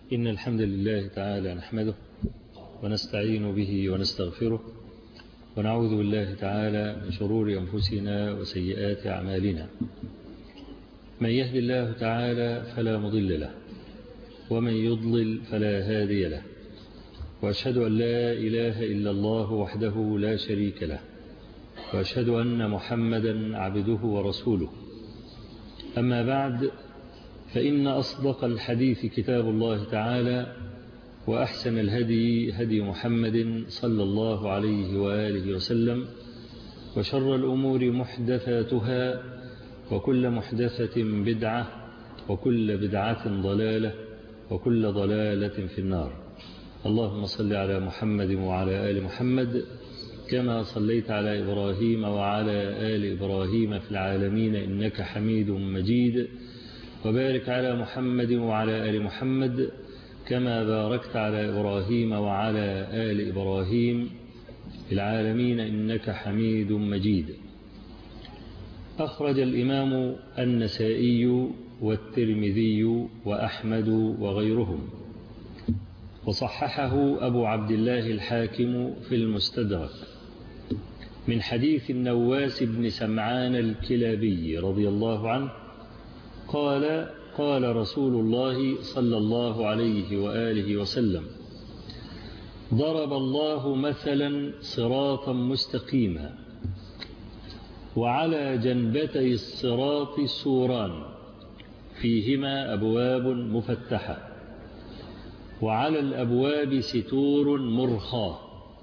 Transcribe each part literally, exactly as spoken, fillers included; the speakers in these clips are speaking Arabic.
إن الحمد لله تعالى نحمده ونستعين به ونستغفره ونعوذ بالله تعالى من شرور أنفسنا وسيئات أعمالنا. من يهد الله تعالى فلا مضل له ومن يضلل فلا هادي له، وأشهد أن لا إله إلا الله وحده لا شريك له، وأشهد أن محمدا عبده ورسوله. أما بعد، فإن أصدق الحديث كتاب الله تعالى، وأحسن الهدي هدي محمد صلى الله عليه وآله وسلم، وشر الأمور محدثاتها، وكل محدثة بدعة، وكل بدعة ضلالة، وكل ضلالة في النار. اللهم صل على محمد وعلى آل محمد كما صليت على إبراهيم وعلى آل إبراهيم في العالمين إنك حميد مجيد، وبارك على محمد وعلى آل محمد كما باركت على إبراهيم وعلى آل إبراهيم في العالمين إنك حميد مجيد. أخرج الإمام النسائي والترمذي وأحمد وغيرهم، وصححه أبو عبد الله الحاكم في المستدرك من حديث النواس بن سمعان الكلابي رضي الله عنه قال: قال رسول الله صلى الله عليه وآله وسلم: ضرب الله مثلا صراطا مستقيما، وعلى جنبتي الصراط سوران فيهما أبواب مفتحة، وعلى الأبواب ستور مرخاة،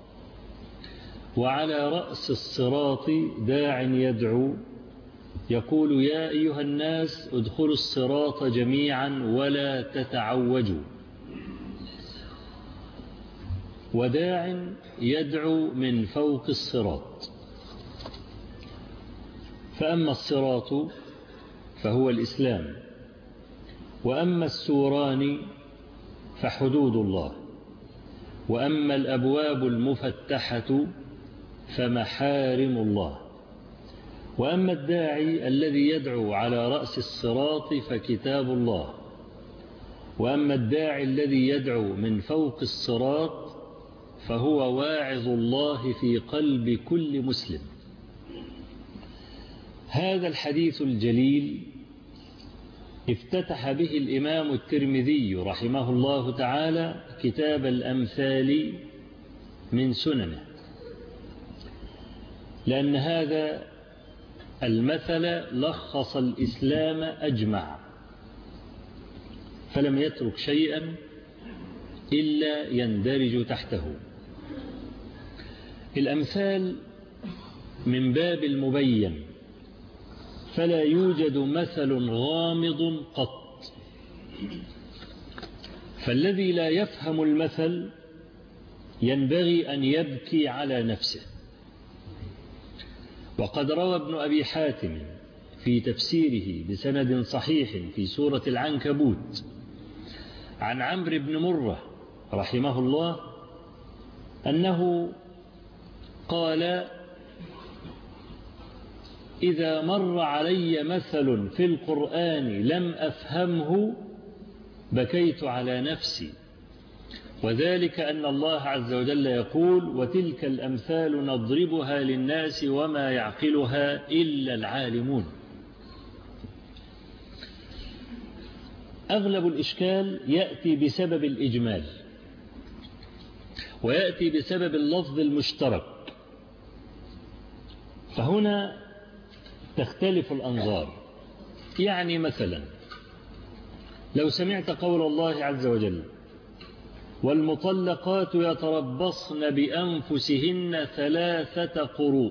وعلى رأس الصراط داع يدعو يقول: يا أيها الناس ادخلوا الصراط جميعا ولا تتعوجوا، وداع يدعو من فوق الصراط. فأما الصراط فهو الإسلام، وأما السوران فحدود الله، وأما الأبواب المفتحة فمحارم الله، وأما الداعي الذي يدعو على رأس الصراط فكتاب الله، وأما الداعي الذي يدعو من فوق الصراط فهو واعظ الله في قلب كل مسلم. هذا الحديث الجليل افتتح به الإمام الترمذي رحمه الله تعالى كتاب الأمثال من سننه، لأن هذا المثل لخص الإسلام أجمع، فلم يترك شيئا إلا يندرج تحته. الأمثال من باب المبين، فلا يوجد مثل غامض قط، فالذي لا يفهم المثل ينبغي أن يبكي على نفسه. وقد روى ابن أبي حاتم في تفسيره بسند صحيح في سورة العنكبوت عن عمرو بن مرة رحمه الله أنه قال: إذا مر علي مثل في القرآن لم أفهمه بكيت على نفسي، وذلك أن الله عز وجل يقول: وتلك الأمثال نضربها للناس وما يعقلها إلا العالمون. أغلب الإشكال يأتي بسبب الإجمال، ويأتي بسبب اللفظ المشترك، فهنا تختلف الأنظار. يعني مثلا لو سمعت قول الله عز وجل: والمطلقات يتربصن بأنفسهن ثلاثة قروء،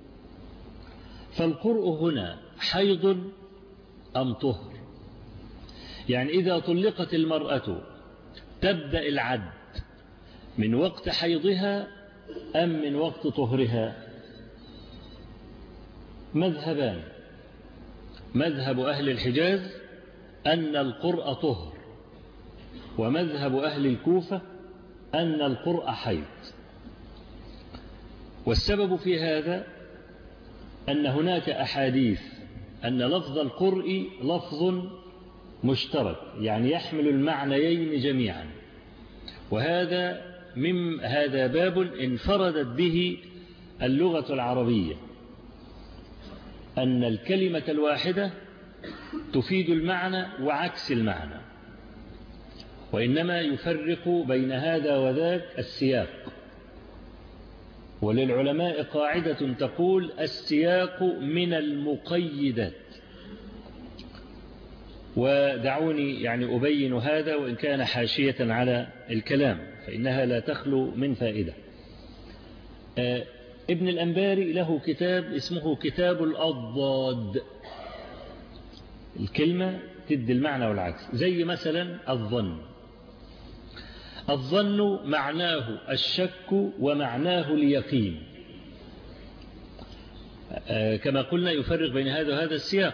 فالقرء هنا حيض أم طهر؟ يعني إذا طلقت المرأة تبدأ العد من وقت حيضها أم من وقت طهرها؟ مذهبان: مذهب أهل الحجاز أن القرء طهر، ومذهب أهل الكوفة أن القرء حيض. والسبب في هذا أن هناك أحاديث أن لفظ القرء لفظ مشترك يعني يحمل المعنيين جميعا، وهذا من هذا باب انفردت به اللغة العربية، أن الكلمة الواحدة تفيد المعنى وعكس المعنى، وإنما يفرق بين هذا وذاك السياق. وللعلماء قاعدة تقول السياق من المقيدات، ودعوني يعني أبين هذا وإن كان حاشية على الكلام فإنها لا تخلو من فائدة. آه ابن الأنباري له كتاب اسمه كتاب الأضداد، الكلمة تدي المعنى والعكس، زي مثلا الظن. الظن معناه الشك ومعناه اليقين، آه كما قلنا يفرق بين هذا وهذا السياق.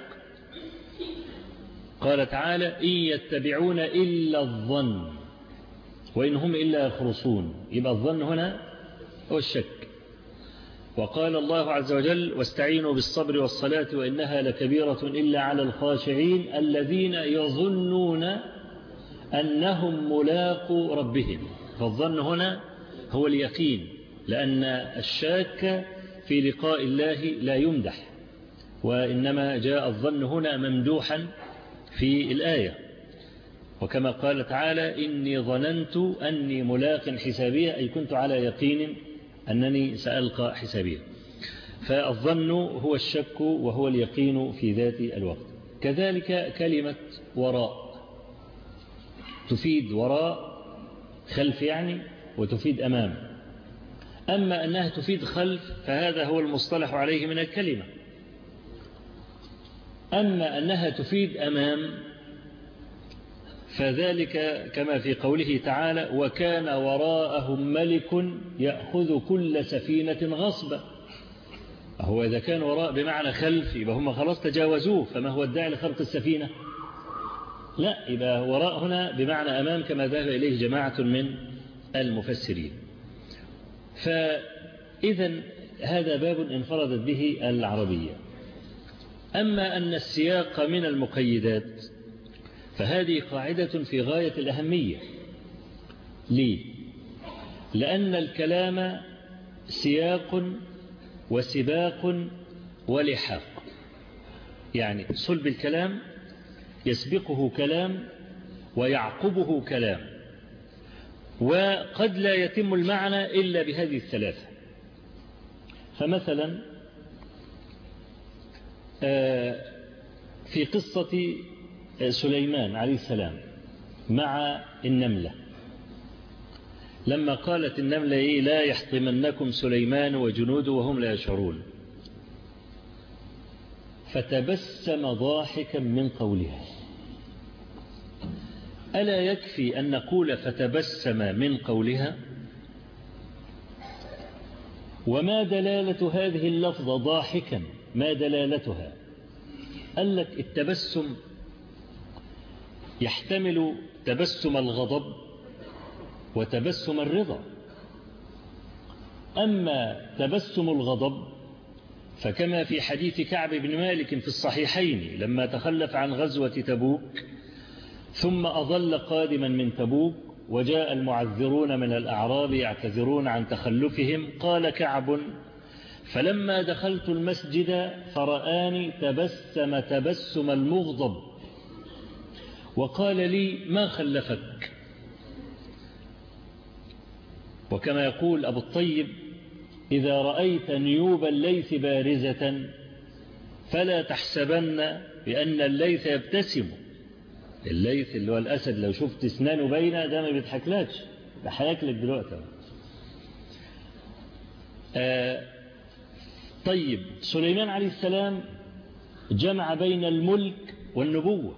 قال تعالى إن يتبعون إلا الظن وإن هم إلا يخرصون، يبقى الظن هنا هو الشك. وقال الله عز وجل واستعينوا بالصبر والصلاة وإنها لكبيرة إلا على الخاشعين الذين يظنون أنهم ملاقو ربهم. فالظن هنا هو اليقين، لأن الشاك في لقاء الله لا يمدح، وإنما جاء الظن هنا ممدوحا في الآية. وكما قال تعالى إني ظننت أني ملاق حسابية، أي كنت على يقين أنني سألقى حسابية. فالظن هو الشك وهو اليقين في ذات الوقت. كذلك كلمة وراء تفيد وراء خلف يعني، وتفيد أمام. أما أنها تفيد خلف فهذا هو المصطلح عليه من الكلمة. أما أنها تفيد أمام فذلك كما في قوله تعالى وكان وراءهم ملك يأخذ كل سفينة غصبا. هو إذا كان وراء بمعنى خلف يبقى هم خلاص تجاوزوه، فما هو الداعي لخرق السفينة؟ لا، يبقى وراء هنا بمعنى أمام كما ذهب إليه جماعة من المفسرين. فإذا هذا باب انفردت به العربية. أما أن السياق من المقيدات فهذه قاعدة في غاية الأهمية. ليه؟ لأن الكلام سياق وسباق ولحاق، يعني صلب الكلام يسبقه كلام ويعقبه كلام، وقد لا يتم المعنى إلا بهذه الثلاثة. فمثلا في قصة سليمان عليه السلام مع النملة، لما قالت النملة إيه لا يحطمنكم سليمان وجنوده وهم لا يشعرون، فتبسم ضاحكا من قولها. ألا يكفي أن نقول فتبسم من قولها؟ وما دلالة هذه اللفظة ضاحكا؟ ما دلالتها؟ قال لك التبسم يحتمل تبسم الغضب وتبسم الرضا. أما تبسم الغضب فكما في حديث كعب بن مالك في الصحيحين لما تخلف عن غزوة تبوك ثم أظل قادما من تبوك وجاء المعذرون من الأعراب يعتذرون عن تخلفهم، قال كعب فلما دخلت المسجد فرآني تبسم تبسم المغضب وقال لي ما خلفك. وكما يقول أبو الطيب إذا رأيت نيوب الليث بارزة فلا تحسبن بأن الليث يبتسم. الليث اللي هو الأسد لو شفت اسنانه باينة ده ما بيضحكلكش، ده هياكلك دلوقتي. آه طيب سليمان عليه السلام جمع بين الملك والنبوة،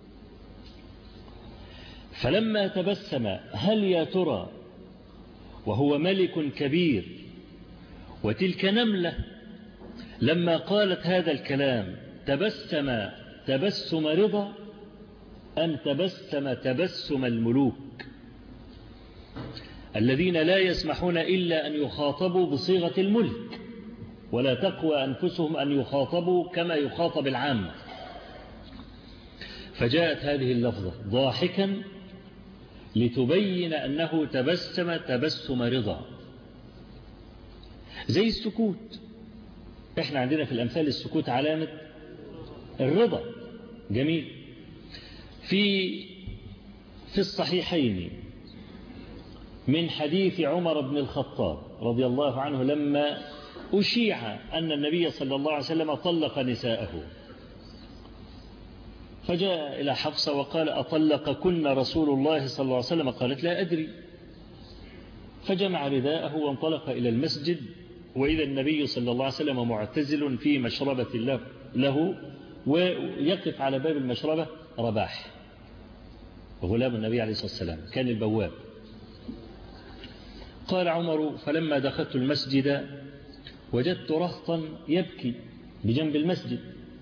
فلما تبسم هل يا ترى وهو ملك كبير وتلك نملة لما قالت هذا الكلام تبسم تبسم رضا أم تبسم تبسم الملوك الذين لا يسمحون إلا أن يخاطبوا بصيغة الملك ولا تقوى أنفسهم أن يخاطبوا كما يخاطب العامة؟ فجاءت هذه اللفظة ضاحكا لتبين أنه تبسم تبسم رضا، زي السكوت. احنا عندنا في الأمثال السكوت علامة الرضا. جميل. في في الصحيحين من حديث عمر بن الخطاب رضي الله عنه لما أشيع أن النبي صلى الله عليه وسلم طلق نساءه، فجاء إلى حفصة وقال أطلقكن رسول الله صلى الله عليه وسلم؟ قالت لا أدري. فجمع رداءه وانطلق إلى المسجد، وإذا النبي صلى الله عليه وسلم معتزل في مشربة له، ويقف على باب المشربة رباح غلام النبي عليه الصلاة والسلام كان البواب. قال عمر فلما دخلت المسجد وجدت رهطا يبكي بجنب المسجد،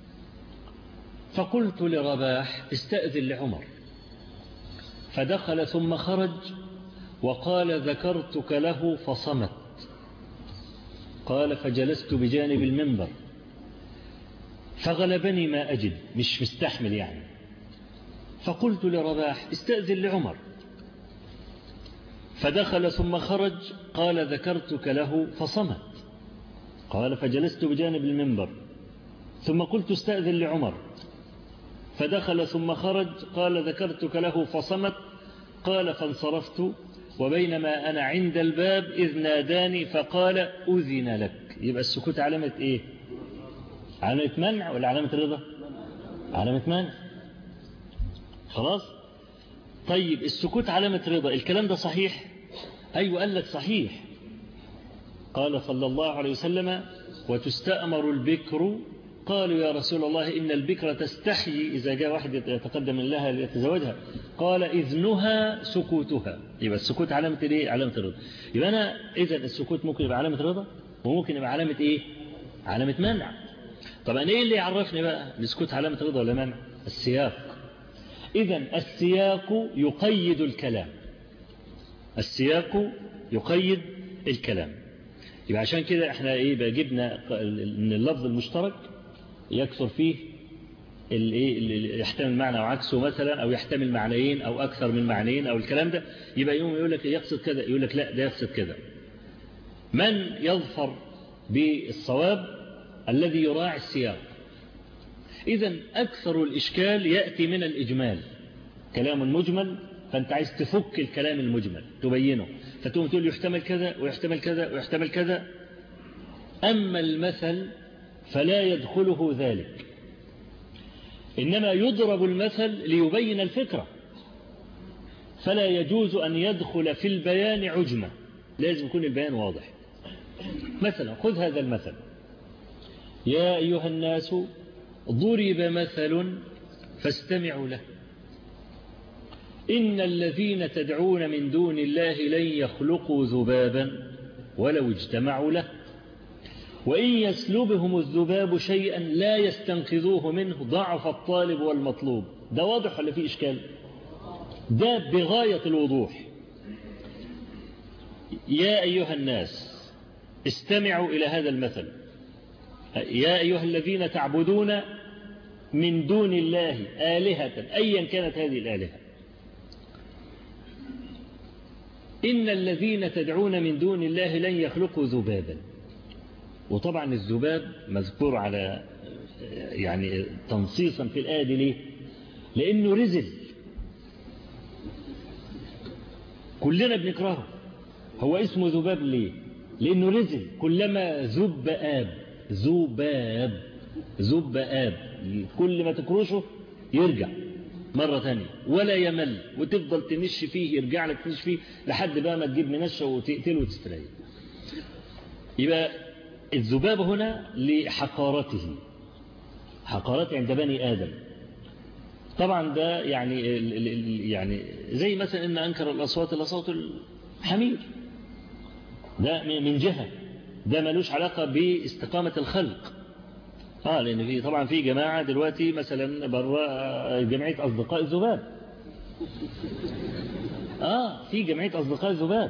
فقلت لرباح استأذن لعمر، فدخل ثم خرج وقال ذكرتك له فصمت. قال فجلست بجانب المنبر فغلبني ما أجد، مش مستحمل يعني، فقلت لرباح استأذن لعمر، فدخل ثم خرج قال ذكرتك له فصمت. قال فجلست بجانب المنبر ثم قلت استأذن لعمر، فدخل ثم خرج قال ذكرتك له فصمت. قال فانصرفت وبينما أنا عند الباب إذ ناداني فقال أذن لك. يبقى السكوت علامة إيه؟ علامة منع ولا علامة رضا؟ علامة منع. خلاص. طيب السكوت علامة رضا، الكلام ده صحيح؟ أيوة قال لك صحيح. قال صلى الله عليه وسلم وتستأمر البكر، قالوا يا رسول الله إن البكر تستحيي إذا جاء واحد يتقدم لها ليتزوجها، قال إذنها سكوتها. يبقى السكوت علامة إيه؟ علامة الرضا. يبقى أنا إذن السكوت ممكن يبقى علامة رضا وممكن يبقى علامة إيه؟ علامة منع. طبعا إيه اللي يعرفني بقى السكوت علامة رضا ولا منع؟ السياق. إذن السياق يقيد الكلام، السياق يقيد الكلام. يبقى عشان كده احنا ايه بقى جبنا ان اللفظ المشترك يكثر فيه الايه يحتمل معنى او عكسه مثلا، او يحتمل معنيين او اكثر من معنيين او الكلام ده، يبقى يوم يقول لك يقصد كذا يقول لك لا ده يقصد كذا. من يظفر بالصواب الذي يراعي السياق. اذا اكثر الاشكال ياتي من الاجمال، كلام مجمل فانت عايز تفك الكلام المجمل تبينه، فتقوم تقول يحتمل كذا ويحتمل كذا ويحتمل كذا. أما المثل فلا يدخله ذلك، إنما يضرب المثل ليبين الفكرة، فلا يجوز أن يدخل في البيان عجمة، لازم يكون البيان واضح. مثلا خذ هذا المثل: يا أيها الناس ضرب مثل فاستمعوا له، إن الذين تدعون من دون الله لن يخلقوا ذبابا ولو اجتمعوا له، وإن يسلبهم الذباب شيئا لا يستنقذوه منه، ضعف الطالب والمطلوب. ده واضح ولا فيه إشكال؟ ده بغاية الوضوح. يا أيها الناس استمعوا إلى هذا المثل: يا أيها الذين تعبدون من دون الله آلهة أيا كانت هذه الآلهة، إن الذين تدعون من دون الله لن يخلقوا ذبابا. وطبعا الذباب مذكور على يعني تنصيصا في الآية دي. ليه؟ لأنه رزل، كلنا بنكرهه. هو اسمه ذباب ليه؟ لأنه رزل، كلما ذب آب، ذباب ذب آب، كل ما تكرشه يرجع مرة تانية ولا يمل، وتفضل تنش فيه يرجع لك تنش فيه لحد بقى ما تجيب منشة وتقتله وتستريح. يبقى الذباب هنا لحقارته، حقارته عند بني آدم. طبعا ده يعني يعني زي مثلا إن أنكر الأصوات لصوت الحمير، ده من جهة، ده ملوش علاقة باستقامة الخلق. آه لأن في طبعا في جماعة دلوقتي مثلا برا جمعية أصدقاء الذباب، آه في جمعية أصدقاء الذباب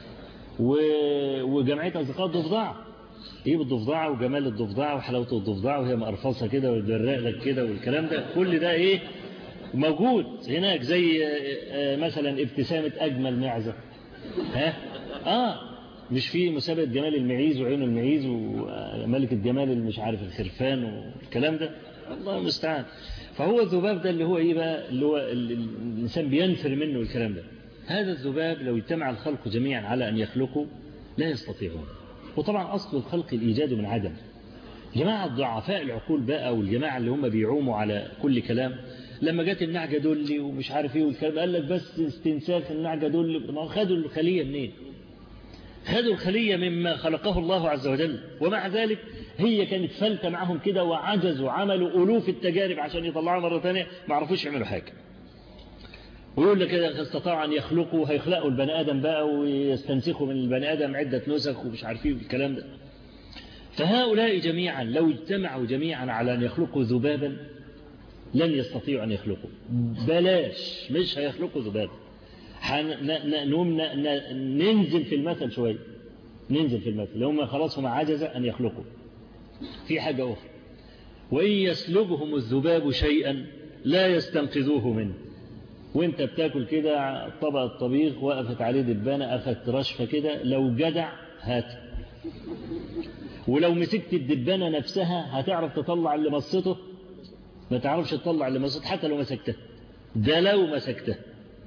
وجمعية أصدقاء الضفدعة. إيه بالضفدعة وجمال الضفدعة وحلاوة الضفدعة وهي مقرفصة كده وتبرق لك كده والكلام ده كل ده إيه؟ موجود هناك زي مثلا ابتسامة أجمل معزة. ها آه مش في مسابقة جمال المعيز وعيون المعيز وملكة جمال المش عارف الخرفان والكلام ده، الله المستعان. فهو الذباب ده اللي هو إيه بقى، اللي هو الإنسان بينفر منه الكلام ده. هذا الذباب لو اجتمع الخلق جميعا على أن يخلقوا لا يستطيعون. وطبعا أصل الخلق الإيجاد من عدم. جماعة ضعفاء العقول بقى والجماعة اللي هم بيعوموا على كل كلام، لما جت النعجة دولي ومش عارف ايه والكلام، قال لك بس استنساخ النعجة دولي. ما خدوا الخلية منين؟ خدوا الخلية مما خلقه الله عز وجل، ومع ذلك هي كانت فلتة معهم كده وعجزوا، عملوا ألوف التجارب عشان يطلعوا مرة ثانية ما عرفوش يعملوا حاجة. ويقول لك إذا استطاعوا أن يخلقوا هيخلقوا البني آدم بقى ويستنسخوا من البني آدم عدة نسخ ومش عارف ايه والكلام ده. فهؤلاء جميعا لو اجتمعوا جميعا على أن يخلقوا ذبابا لن يستطيعوا أن يخلقوا. بلاش مش هيخلقوا ذبابا. نقوم ننزل في المثل شوية، ننزل في المثل هم خلاص هم عجز أن يخلقوا. في حاجة أخرى، وإن يسلبهم الذباب شيئا لا يستنقذوه منه. وانت بتاكل كده طبق الطبيخ وقفت عليه دبانة أخذت رشفة كده، لو جدع هات، ولو مسكت الدبانة نفسها هتعرف تطلع اللي مصته؟ ما تعرفش تطلع اللي مصته حتى لو مسكته. ده لو مسكته.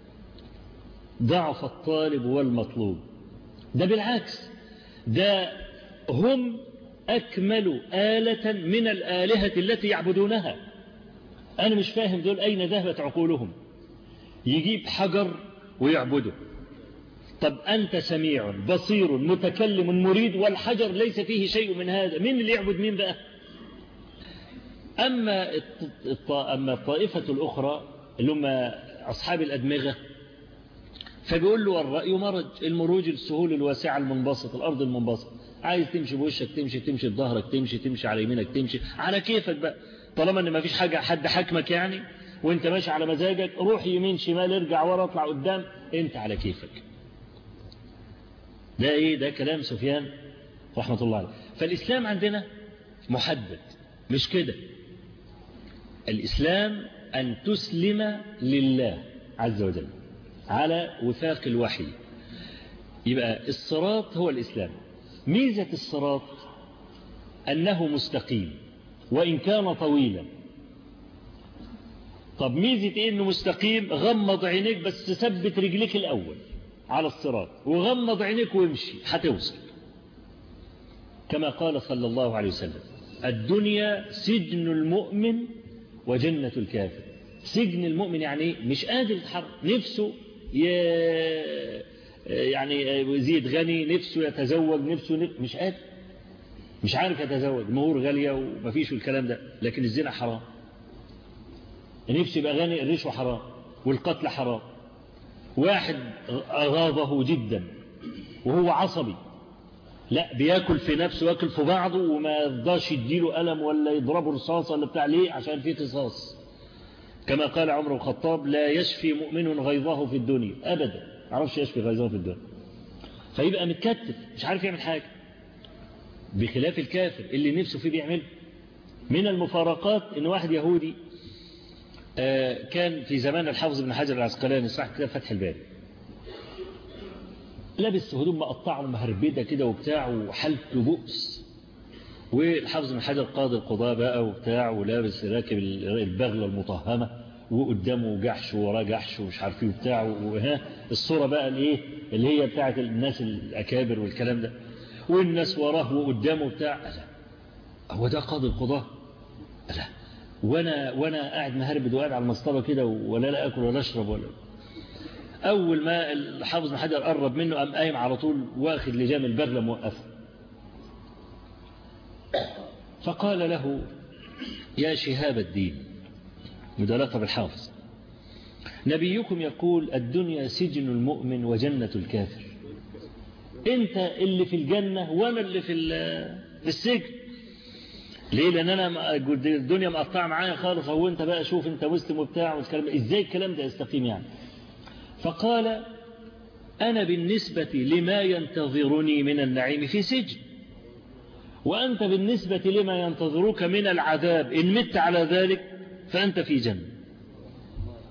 ضعف الطالب والمطلوب. ده بالعكس، ده هم أكمل آلة من الآلهة التي يعبدونها. أنا مش فاهم دول أين ذهبت عقولهم. يجيب حجر ويعبده. طب أنت سميع بصير متكلم مريد والحجر ليس فيه شيء من هذا، مين اللي يعبد مين بقى؟ أما أما الطائفة الأخرى اللي هم أصحاب الأدمغة، فبيقول له الرأي مرج، المروج السهول الواسعة المنبسط، الأرض المنبسط، عايز تمشي بوشك تمشي، تمشي بظهرك تمشي، تمشي على يمينك تمشي، على كيفك بقى، طالما ان ما فيش حاجة حد حكمك يعني وانت ماشي على مزاجك، روح يمين شمال ارجع ورا اطلع قدام، انت على كيفك. ده ايه؟ ده كلام سفيان رحمة الله عليه. فالإسلام عندنا محدد، مش كده. الإسلام أن تسلم لله عز وجل على وثاق الوحي. يبقى الصراط هو الإسلام. ميزة الصراط أنه مستقيم وإن كان طويلا. طب ميزة إيه أنه مستقيم؟ غمض عينيك بس ثبت رجليك الأول على الصراط وغمض عينيك وامشي هتوصل. كما قال صلى الله عليه وسلم: الدنيا سجن المؤمن وجنة الكافر. سجن المؤمن يعني مش قادر يتحرك، نفسه ي... يعني يزيد غني، نفسه يتزوج، نفسه نف... مش قادر، مش عارف يتزوج، مهور غالية ومفيش الكلام ده، لكن الزنا حرام. نفسه يبقى غني، الرشوة حرام والقتل حرام. واحد أغاظه جدا وهو عصبي، لا بياكل في نفسه وياكل في بعضه وما يرضاش يديله ألم ولا يضربه رصاص ولا بتاع، ليه؟ عشان فيه قصاص. كما قال عمر الخطاب: لا يشفي مؤمن غيظه في الدنيا أبدا. عرفش يشفي غيظه في الدنيا. فيبقى متكتف مش عارف يعمل حاجة، بخلاف الكافر اللي نفسه فيه بيعمل. من المفارقات ان واحد يهودي كان في زمان الحافظ بن حجر العسقلاني صاحب كتاب فتح الباري، لابس هدوم مقطعه ومهربده كده وبتاع وحالته بؤس، والحافظ بن حجر قاضي القضاء بقى وبتاع ولابس راكب البغله المطهمه وقدامه جحش ووراه جحش ومش عارف ايه وبتاع، وها الصوره بقى الايه اللي هي بتاعه الناس الاكابر والكلام ده، والناس وراه وقدامه بتاع. هو ده قاضي القضاء؟ لا، وانا وانا قاعد مهربد وقاعد على المصطبه كده ولا لا اكل ولا اشرب ولا. اول ما الحافظ بن حجر قرب منه قام قايم على طول واخد لجام البغله موقفه، فقال له: يا شهاب الدين، مدالقه بالحافظ، نبيكم يقول: الدنيا سجن المؤمن وجنة الكافر. انت اللي في الجنة وانا اللي في في السجن. ليه؟ لان انا الدنيا مقطعه معايا خالص، هو انت بقى شوف انت مسلم وبتاع والكلام. ازاي الكلام ده يستقيم يعني؟ فقال: انا بالنسبة لما ينتظرني من النعيم في سجن، وانت بالنسبة لما ينتظرك من العذاب ان مت على ذلك فانت في جنة.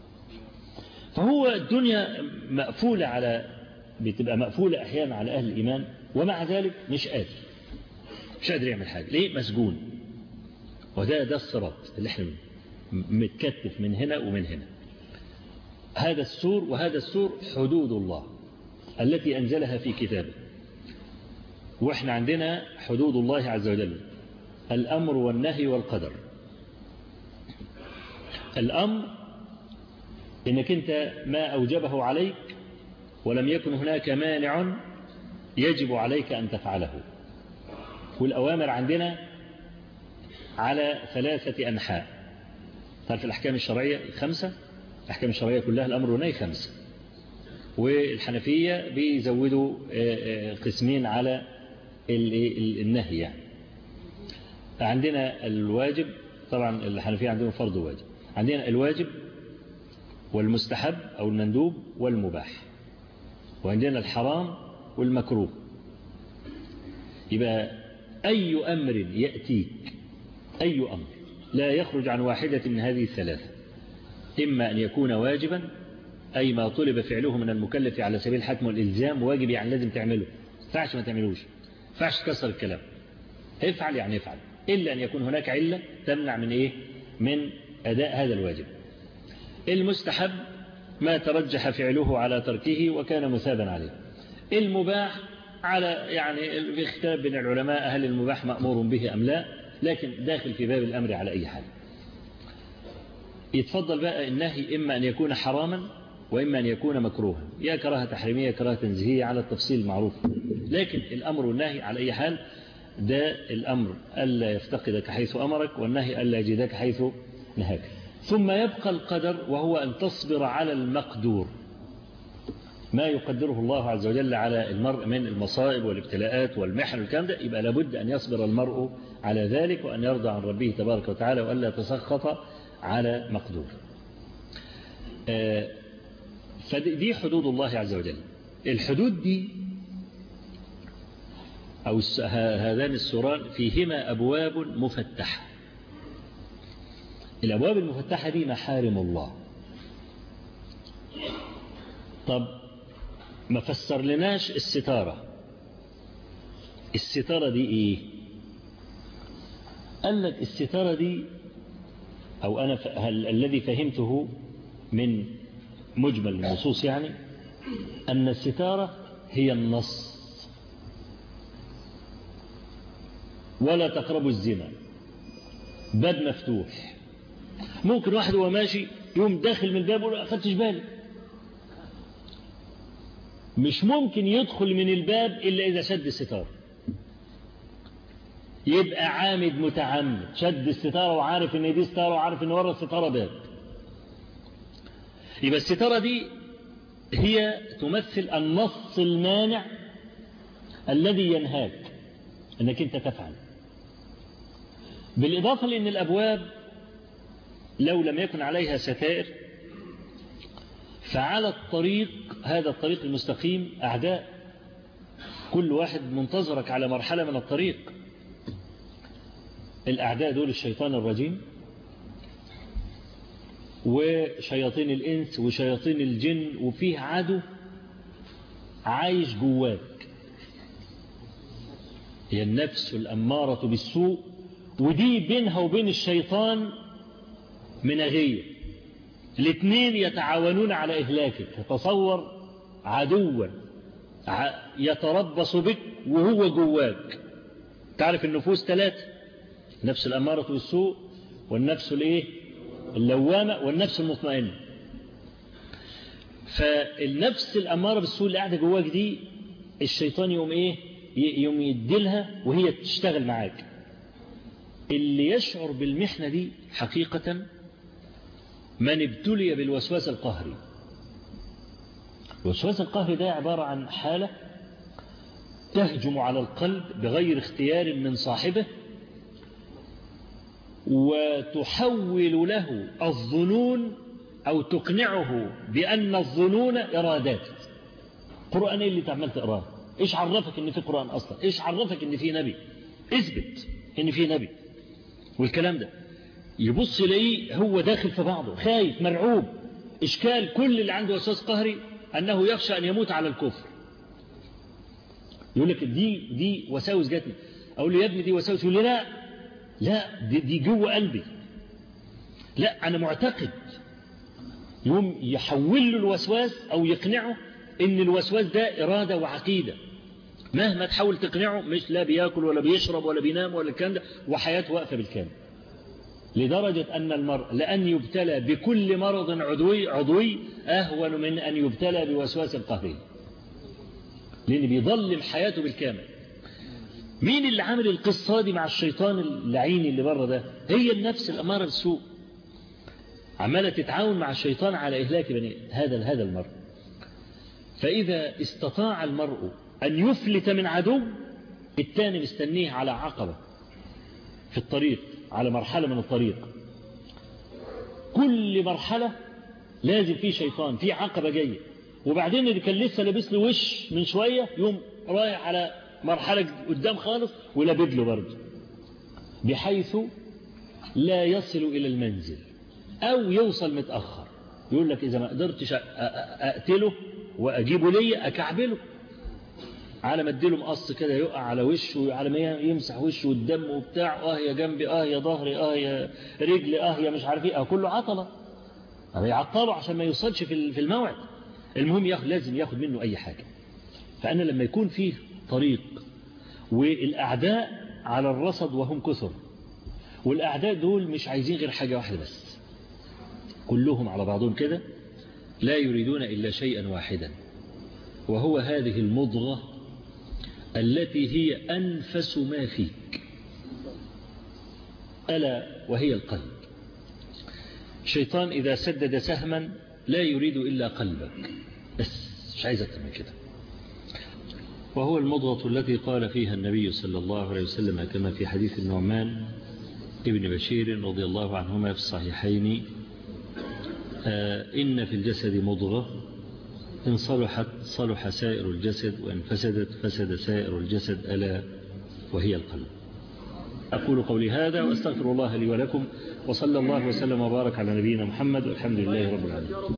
فهو الدنيا مقفولة على بتبقى مقفولة أحيانا على أهل الإيمان، ومع ذلك مش قادر مش قادر يعمل حاجة. ليه؟ مسجون. وده ده الصراط اللي احنا متكتف من هنا ومن هنا. هذا السور وهذا السور حدود الله التي أنزلها في كتابه. وإحنا عندنا حدود الله عز وجل، الأمر والنهي والقدر. الأمر إنك أنت ما أوجبه عليك ولم يكن هناك مانع يجب عليك أن تفعله. والأوامر عندنا على ثلاثة أنحاء. تعرف الأحكام الشرعية الخمسة، الأحكام الشرعية كلها الأمر والنهي خمسة. والحنفية بيزودوا قسمين على النهي. يعني عندنا الواجب، طبعا الحنفية عندهم فرض واجب. عندنا الواجب والمستحب أو المندوب والمباح، وعندنا الحرام والمكروه. يبقى أي أمر يأتيك، أي أمر لا يخرج عن واحدة من هذه الثلاثة، إما أن يكون واجبا أي ما طلب فعله من المكلف على سبيل الحتم والإلزام، واجب يعني لازم تعمله، فعش ما تعملوش، فعش تكسر الكلام، افعل يعني افعل، إلا أن يكون هناك علة تمنع من إيه؟ من أداء هذا الواجب. المستحب ما ترجح فعله على تركه وكان مثابا عليه. المباح على يعني في اختلاف بين العلماء هل المباح مأمور به أم لا، لكن داخل في باب الأمر على أي حال. يتفضل بقى النهي إما أن يكون حراما وإما أن يكون مكروها، يا كراهة تحريمية كراهة تنزيهية على التفصيل المعروف. لكن الأمر والنهي على أي حال، ده الأمر ألا يفتقدك حيث أمرك، والنهي ألا يجدك حيث نهاك. ثم يبقى القدر، وهو أن تصبر على المقدور، ما يقدره الله عز وجل على المرء من المصائب والابتلاءات والمحن والكلام ده، يبقى لابد أن يصبر المرء على ذلك، وأن يرضى عن ربه تبارك وتعالى، وألا يتسخط على مقدور. فدي حدود الله عز وجل. الحدود دي أو هذان السوران فيهما أبواب مفتحة. الأبواب المفتحة دي محارم الله. طب ما فسر لناش الستارة. الستارة دي إيه؟ قال لك الستارة دي، أو أنا الذي فهمته من مجمل النصوص يعني، أن الستارة هي النص. ولا تقربوا الزنا، باب مفتوح. ممكن واحد وهو ماشي يوم داخل من الباب ولا أخدتش بالي. مش ممكن يدخل من الباب إلا إذا شد الستارة. يبقى عامد متعمد، شد الستارة وعارف إن دي ستارة وعارف إن ورا الستارة باب. يبقى الستارة دي هي تمثل النص المانع الذي ينهاك أنك أنت تفعل. بالإضافة لأن الأبواب لو لم يكن عليها ستائر فعلى الطريق، هذا الطريق المستقيم، أعداء. كل واحد منتظرك على مرحلة من الطريق. الأعداء دول الشيطان الرجيم وشياطين الإنس وشياطين الجن، وفيه عدو عايش جواك، هي النفس الأمارة بالسوء، ودي بينها وبين الشيطان مناغية. الاثنين يتعاونون على إهلاكك. تصور عدوا يتربص بك وهو جواك. تعرف النفوس ثلاثة: النفس الأمارة بالسوء، والنفس الايه اللوامة، والنفس المطمئنة. فالنفس الأمارة بالسوء اللي قاعدة جواك دي الشيطان يوم ايه يوم يديلها وهي تشتغل معاك. اللي يشعر بالمحنة دي حقيقة من ابتلي بالوسواس القهري. الوسواس القهري ده عبارة عن حالة تهجم على القلب بغير اختيار من صاحبه، وتحول له الظنون أو تقنعه بأن الظنون إرادات. قرآن إيه اللي تعمل تقراه؟ إيش عرفك إن في قرآن أصلا؟ إيش عرفك إن في نبي؟ اثبت إن في نبي. والكلام ده يبص ليه هو داخل في بعضه، خايف مرعوب، إشكال كل اللي عنده وسواس قهري أنه يخشى أن يموت على الكفر. يقول لك دي دي وساوس جاتني، أقول له يا ابني دي وساوس، يقول لي لا لا دي, دي جوه قلبي، لا أنا معتقد. يوم يحول له الوسواس أو يقنعه إن الوسواس ده إرادة وعقيدة، مهما تحاول تقنعه مش لا بياكل ولا بيشرب ولا بينام ولا الكلام ده، وحياته واقفة بالكامل. لدرجة أن المرء لأن يبتلى بكل مرض عضوي عضوي أهون من أن يبتلى بوسواس قهري، لأن بيضلم حياته بالكامل. مين اللي عامل القصة دي مع الشيطان اللعين اللي بره ده؟ هي النفس الأمارة بالسوء، عمالة تتعاون مع الشيطان على إهلاك بني هذا هذا المرء. فإذا استطاع المرء أن يفلت من عدو، الثاني مستنيه على عقبة في الطريق، على مرحلة من الطريق. كل مرحلة لازم فيه شيطان، فيه عقبة جاية، وبعدين اللي كان لسه لابس له وش من شوية يوم رايح على مرحلة قدام خالص ولابد له برضه، بحيث لا يصل إلى المنزل أو يوصل متأخر. يقول لك إذا ما قدرتش أقتله وأجيبه لي أكعبله، على ما اديله مقص كده يقع على وشه، على ما يمسح وشه والدم وبتاع، اه يا جنبي، اه يا ظهري، اه يا رجلي، اه يا مش عارف ايه، اه كله عطله، يعطله عشان ما يوصلش في الموعد. المهم ياخد لازم ياخد منه اي حاجه. فانا لما يكون فيه طريق والاعداء على الرصد وهم كثر، والاعداء دول مش عايزين غير حاجه واحده بس، كلهم على بعضهم كده لا يريدون الا شيئا واحدا، وهو هذه المضغة التي هي أنفس ما فيك، ألا وهي القلب. الشيطان إذا سدد سهما لا يريد إلا قلبك بس، مش عايز أكتر من كده. وهو المضغة التي قال فيها النبي صلى الله عليه وسلم كما في حديث النعمان ابن بشير رضي الله عنهما في الصحيحين: آه إن في الجسد مضغة إن صلحت صلح سائر الجسد، وإن فسدت فسد سائر الجسد، ألا وهي القلب. أقول قولي هذا وأستغفر الله لي ولكم، وصلى الله وسلم وبارك على نبينا محمد، والحمد لله رب العالمين.